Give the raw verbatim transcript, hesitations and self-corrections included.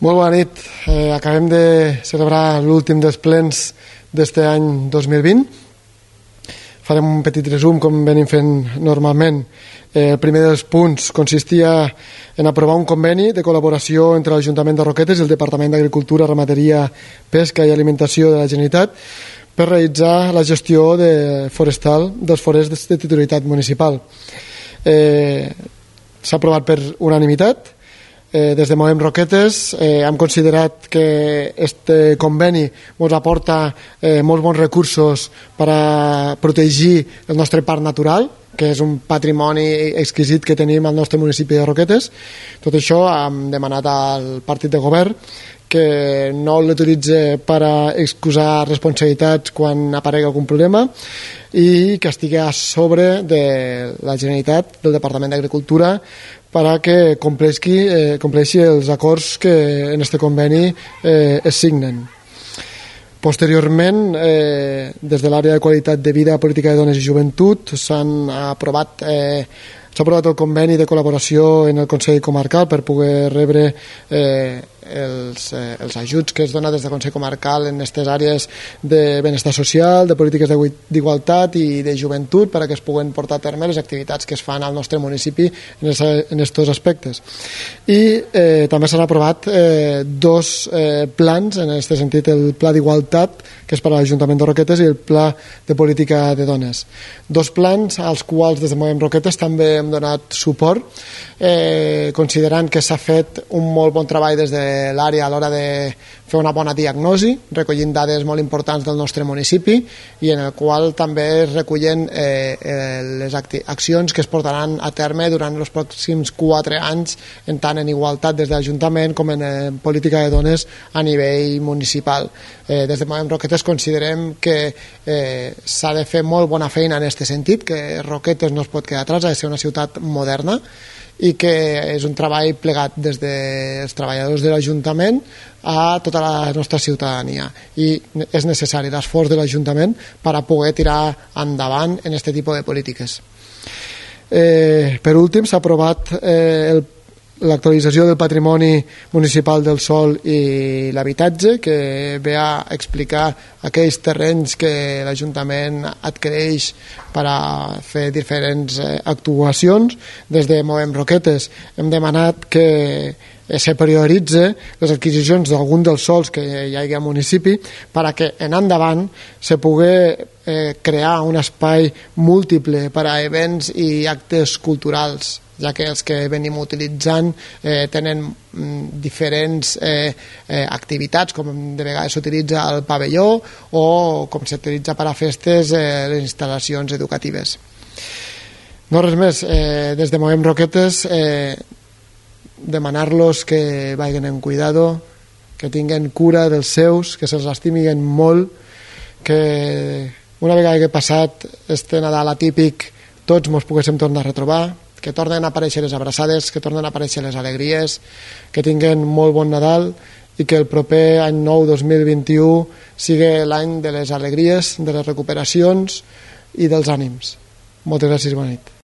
Molt bona nit. Eh, acabem de celebrar l'últim dels plens d'este any dos mil vint. Farem un petit resum, com venim fent normalment. Eh, el primer dels punts consistia en aprovar un conveni de col·laboració entre l'Ajuntament de Roquetes i el Departament d'Agricultura, Ramaderia, Pesca i Alimentació de la Generalitat per realitzar la gestió de forestal dels forests de titularitat municipal. Eh, s'ha aprovat per unanimitat. Eh, des de Movem Roquetes eh, hem considerat que este conveni ens aporta eh, molts bons recursos per a protegir el nostre parc natural, que és un patrimoni exquisit que tenim al nostre municipi de Roquetes. Tot això hem demanat al partit de govern que no l'utilitzi per a excusar responsabilitats quan aparegui algun problema i que estigui a sobre de la Generalitat, del Departament d'Agricultura, per a que compleixi, eh, compleixi els acords que en este conveni eh, es signen. Posteriorment, eh, des de l'àrea de qualitat de vida, política de dones i joventut, s'han aprovat eh, s'ha aprovat el conveni de col·laboració en el Consell Comarcal per poder rebre eh, els, eh, els ajuts que es donen des del Consell Comarcal en aquestes àrees de benestar social, de polítiques d'igualtat i de joventut, per a que es puguen portar a terme les activitats que es fan al nostre municipi en aquests aspectes. I eh, també s'han aprovat eh, dos eh, plans, en aquest sentit el Pla d'Igualtat, que és per a l'Ajuntament de Roquetes, i el Pla de Política de Dones. Dos plans als quals des de Movem Roquetes també hem donat suport, eh, considerant que s'ha fet un molt bon treball des de l'àrea a l'hora de fer una bona diagnosi, recollint dades molt importants del nostre municipi i en el qual també es recullen eh, eh, les accions que es portaran a terme durant els pròxims quatre anys, en tant en igualtat des de l'Ajuntament com en eh, política de dones a nivell municipal. Eh, des de Movem Roquetes considerem que eh, s'ha de fer molt bona feina en aquest sentit, que Roquetes no es pot quedar atrás, ha de ser una ciutat moderna i que és un treball plegat des dels treballadors de l'Ajuntament a tota la nostra ciutadania, i és necessari l'esforç de l'Ajuntament per a poder tirar endavant en aquest tipus de polítiques. Eh, per últim, s'ha aprovat eh, el l'actualització del patrimoni municipal del sòl i l'habitatge, que ve a explicar aquells terrenys que l'Ajuntament adquireix per a fer diferents actuacions. Des de Movem Roquetes hem demanat que se prioritze les adquisicions d'algun dels sols que hi hagi al municipi per a que en endavant se pugui eh, crear un espai múltiple per a events i actes culturals, ja que els que venim utilitzant eh, tenen mm, diferents eh, eh, activitats, com de vegades s'utilitza el pavelló o com s'utilitza per a festes eh, les instal·lacions educatives. No res més, eh, des de Movem Roquetes eh, demanar-los que vagin en cuidado, que tinguen cura dels seus, que se'ls estimiguen molt, que una vegada que ha passat este Nadal atípic tots mos poguéssim tornar a retrobar, que tornen a aparèixer les abraçades, que tornen a aparèixer les alegries, que tinguen molt bon Nadal i que el proper any nou dos mil vint-i-u sigui l'any de les alegries, de les recuperacions i dels ànims. Moltes gràcies i bona nit.